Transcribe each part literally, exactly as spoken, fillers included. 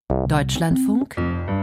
Deutschlandfunk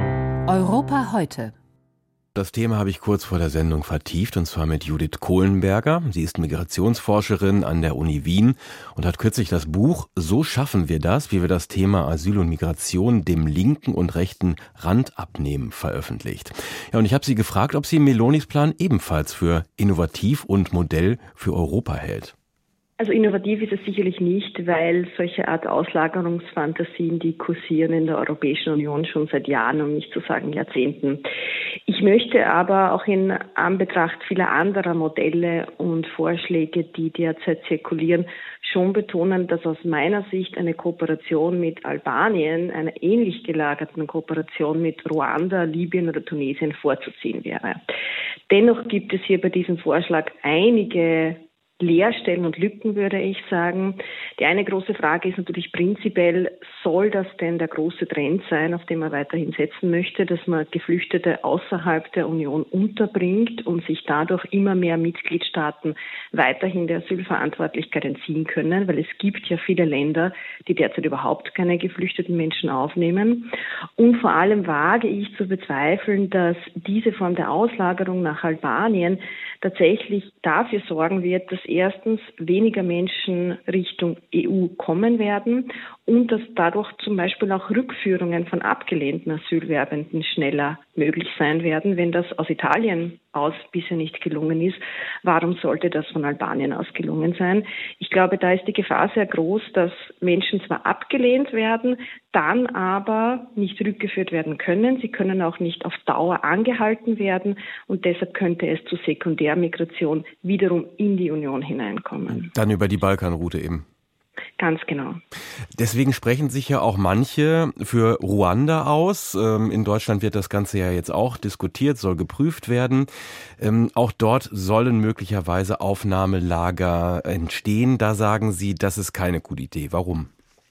Europa heute. Das Thema habe ich kurz vor der Sendung vertieft, und zwar mit Judith Kohlenberger. Sie ist Migrationsforscherin an der Uni Wien und hat kürzlich das Buch »So schaffen wir das, wie wir das Thema Asyl und Migration dem linken und rechten Rand abnehmen« veröffentlicht. Ja, und ich habe sie gefragt, ob sie Melonis Plan ebenfalls für innovativ und Modell für Europa hält. Also innovativ ist es sicherlich nicht, weil solche Art Auslagerungsfantasien, die kursieren in der Europäischen Union schon seit Jahren, um nicht zu sagen Jahrzehnten. Ich möchte aber auch in Anbetracht vieler anderer Modelle und Vorschläge, die derzeit zirkulieren, schon betonen, dass aus meiner Sicht eine Kooperation mit Albanien, einer ähnlich gelagerten Kooperation mit Ruanda, Libyen oder Tunesien vorzuziehen wäre. Dennoch gibt es hier bei diesem Vorschlag einige Leerstellen und Lücken, würde ich sagen. Die eine große Frage ist natürlich prinzipiell, soll das denn der große Trend sein, auf den man weiterhin setzen möchte, dass man Geflüchtete außerhalb der Union unterbringt und sich dadurch immer mehr Mitgliedstaaten weiterhin der Asylverantwortlichkeit entziehen können, weil es gibt ja viele Länder, die derzeit überhaupt keine geflüchteten Menschen aufnehmen. Und vor allem wage ich zu bezweifeln, dass diese Form der Auslagerung nach Albanien tatsächlich dafür sorgen wird, dass erstens weniger Menschen Richtung E U kommen werden und dass dadurch zum Beispiel auch Rückführungen von abgelehnten Asylwerbenden schneller möglich sein werden. Wenn das aus Italien aus bisher nicht gelungen ist, warum sollte das von Albanien aus gelungen sein? Ich glaube, da ist die Gefahr sehr groß, dass Menschen zwar abgelehnt werden, dann aber nicht rückgeführt werden können. Sie können auch nicht auf Dauer angehalten werden und deshalb könnte es zu Sekundärmigration wiederum in die Union hineinkommen. Dann über die Balkanroute eben. Ganz genau. Deswegen sprechen sich ja auch manche für Ruanda aus. In Deutschland wird das Ganze ja jetzt auch diskutiert, soll geprüft werden. Auch dort sollen möglicherweise Aufnahmelager entstehen. Da sagen Sie, das ist keine gute Idee. Warum?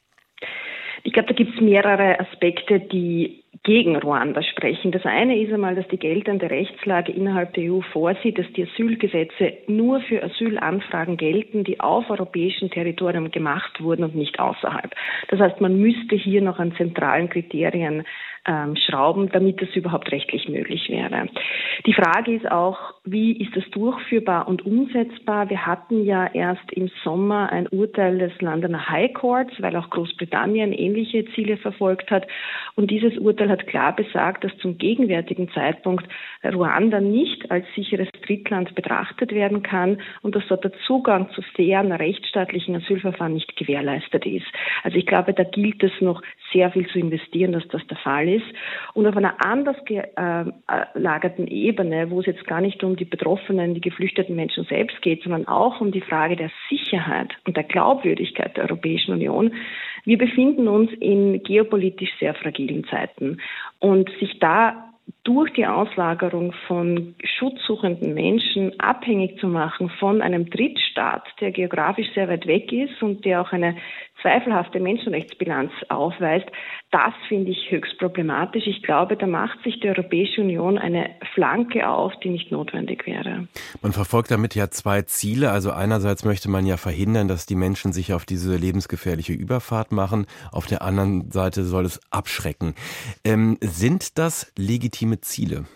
Ich glaube, da gibt es mehrere Aspekte, die gegen Ruanda sprechen. Das eine ist einmal, dass die geltende Rechtslage innerhalb der E U vorsieht, dass die Asylgesetze nur für Asylanfragen gelten, die auf europäischem Territorium gemacht wurden und nicht außerhalb. Das heißt, man müsste hier noch an zentralen Kriterien ähm, schrauben, damit das überhaupt rechtlich möglich wäre. Die Frage ist auch, wie ist das durchführbar und umsetzbar? Wir hatten ja erst im Sommer ein Urteil des Londoner High Courts, weil auch Großbritannien ähnliche Ziele verfolgt hat. Und dieses Urteil hat klar besagt, dass zum gegenwärtigen Zeitpunkt Ruanda nicht als sicheres Drittland betrachtet werden kann und dass dort der Zugang zu fairen, rechtsstaatlichen Asylverfahren nicht gewährleistet ist. Also ich glaube, da gilt es noch sehr viel zu investieren, dass das der Fall ist. Und auf einer anders gelagerten Ebene, wo es jetzt gar nicht um die Betroffenen, die geflüchteten Menschen selbst geht, sondern auch um die Frage der Sicherheit und der Glaubwürdigkeit der Europäischen Union. Wir befinden uns in geopolitisch sehr fragilen Zeiten und sich da durch die Auslagerung von schutzsuchenden Menschen abhängig zu machen von einem Drittstaat, der geografisch sehr weit weg ist und der auch eine zweifelhafte Menschenrechtsbilanz aufweist, das finde ich höchst problematisch. Ich glaube, da macht sich die Europäische Union eine Flanke auf, die nicht notwendig wäre. Man verfolgt damit ja zwei Ziele. Also einerseits möchte man ja verhindern, dass die Menschen sich auf diese lebensgefährliche Überfahrt machen. Auf der anderen Seite soll es abschrecken. Ähm, sind das legitime Ziele?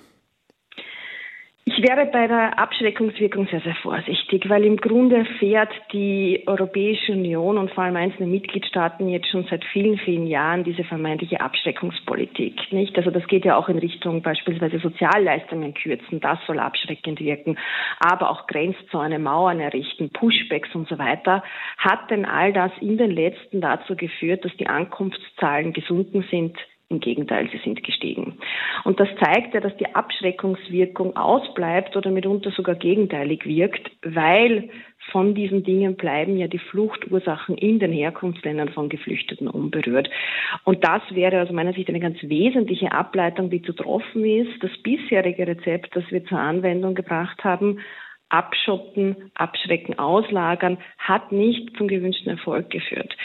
Ich wäre bei der Abschreckungswirkung sehr, sehr vorsichtig, weil im Grunde fährt die Europäische Union und vor allem einzelne Mitgliedstaaten jetzt schon seit vielen, vielen Jahren diese vermeintliche Abschreckungspolitik, nicht? Also das geht ja auch in Richtung beispielsweise Sozialleistungen kürzen, das soll abschreckend wirken, aber auch Grenzzäune, Mauern errichten, Pushbacks und so weiter. Hat denn all das in den letzten dazu geführt, dass die Ankunftszahlen gesunken sind? Im Gegenteil, sie sind gestiegen. Und das zeigt ja, dass die Abschreckungswirkung ausbleibt oder mitunter sogar gegenteilig wirkt, weil von diesen Dingen bleiben ja die Fluchtursachen in den Herkunftsländern von Geflüchteten unberührt. Und das wäre aus meiner Sicht eine ganz wesentliche Ableitung, die zu treffen ist. Das bisherige Rezept, das wir zur Anwendung gebracht haben, abschotten, abschrecken, auslagern, hat nicht zum gewünschten Erfolg geführt.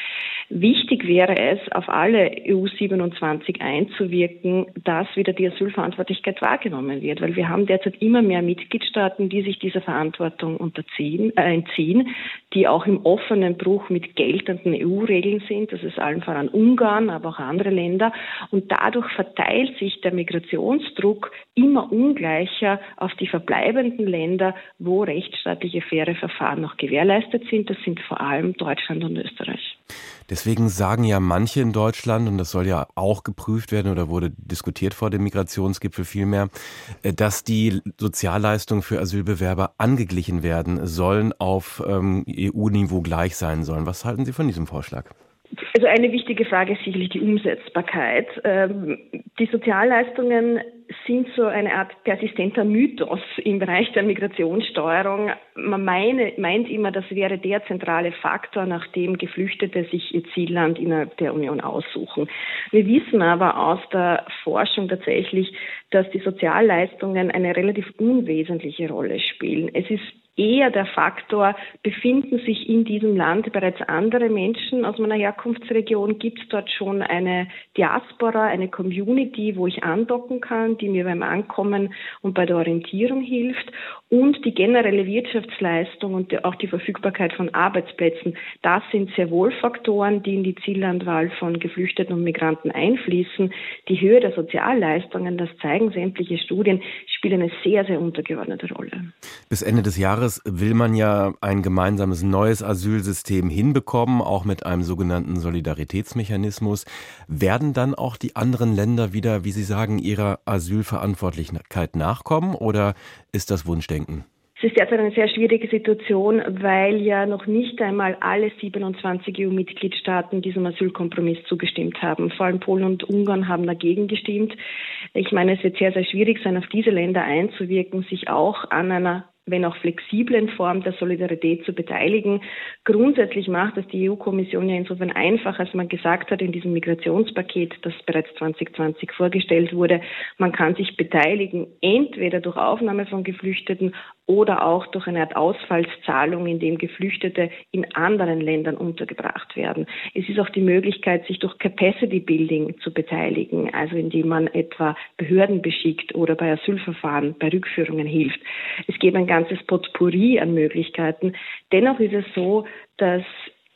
Wichtig wäre es, auf alle E U siebenundzwanzig einzuwirken, dass wieder die Asylverantwortlichkeit wahrgenommen wird, weil wir haben derzeit immer mehr Mitgliedstaaten, die sich dieser Verantwortung unterziehen, äh, entziehen, die auch im offenen Bruch mit geltenden E U-Regeln sind. Das ist allen voran Ungarn, aber auch andere Länder. Und dadurch verteilt sich der Migrationsdruck immer ungleicher auf die verbleibenden Länder, wo rechtsstaatliche faire Verfahren noch gewährleistet sind. Das sind vor allem Deutschland und Österreich. Deswegen sagen ja manche in Deutschland, und das soll ja auch geprüft werden oder wurde diskutiert vor dem Migrationsgipfel vielmehr, dass die Sozialleistungen für Asylbewerber angeglichen werden sollen, auf ähm, E U-Niveau gleich sein sollen. Was halten Sie von diesem Vorschlag? Also eine wichtige Frage ist sicherlich die Umsetzbarkeit. Ähm, die Sozialleistungen sind so eine Art persistenter Mythos im Bereich der Migrationssteuerung. Man meine, meint immer, das wäre der zentrale Faktor, nach dem Geflüchtete sich ihr Zielland innerhalb der Union aussuchen. Wir wissen aber aus der Forschung tatsächlich, dass die Sozialleistungen eine relativ unwesentliche Rolle spielen. Es ist eher der Faktor, befinden sich in diesem Land bereits andere Menschen aus meiner Herkunftsregion? Gibt es dort schon eine Diaspora, eine Community, wo ich andocken kann, die mir beim Ankommen und bei der Orientierung hilft? Und die generelle Wirtschaftsleistung und auch die Verfügbarkeit von Arbeitsplätzen, das sind sehr wohl Faktoren, die in die Ziellandwahl von Geflüchteten und Migranten einfließen. Die Höhe der Sozialleistungen, das zeigen sämtliche Studien, spielt eine sehr, sehr untergeordnete Rolle. Bis Ende des Jahres will man ja ein gemeinsames neues Asylsystem hinbekommen, auch mit einem sogenannten Solidaritätsmechanismus. Werden dann auch die anderen Länder wieder, wie Sie sagen, ihrer Asylverantwortlichkeit nachkommen, oder ist das Wunschdenken? Es ist derzeit eine sehr schwierige Situation, weil ja noch nicht einmal alle siebenundzwanzig E U-Mitgliedstaaten diesem Asylkompromiss zugestimmt haben. Vor allem Polen und Ungarn haben dagegen gestimmt. Ich meine, es wird sehr, sehr schwierig sein, auf diese Länder einzuwirken, sich auch an einer, wenn auch flexiblen Form der Solidarität zu beteiligen. Grundsätzlich macht es die E U-Kommission ja insofern einfach, als man gesagt hat in diesem Migrationspaket, das bereits zwanzig zwanzig vorgestellt wurde, man kann sich beteiligen, entweder durch Aufnahme von Geflüchteten oder auch durch eine Art Ausfallszahlung, in dem Geflüchtete in anderen Ländern untergebracht werden. Es ist auch die Möglichkeit, sich durch Capacity Building zu beteiligen, also indem man etwa Behörden beschickt oder bei Asylverfahren, bei Rückführungen hilft. Es gibt ein ganzes Potpourri an Möglichkeiten. Dennoch ist es so, dass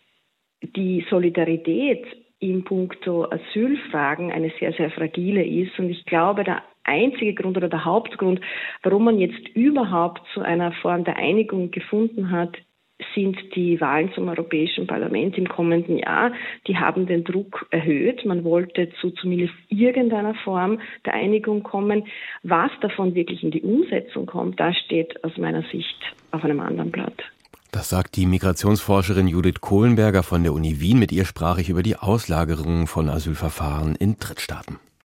die Solidarität in puncto Asylfragen eine sehr, sehr fragile ist. Und ich glaube, der einzige Grund oder der Hauptgrund, warum man jetzt überhaupt zu einer Form der Einigung gefunden hat, sind die Wahlen zum Europäischen Parlament im kommenden Jahr. Die haben den Druck erhöht. Man wollte zu zumindest irgendeiner Form der Einigung kommen. Was davon wirklich in die Umsetzung kommt, das steht aus meiner Sicht auf einem anderen Blatt. Das sagt die Migrationsforscherin Judith Kohlenberger von der Uni Wien. Mit ihr sprach ich über die Auslagerung von Asylverfahren in Drittstaaten.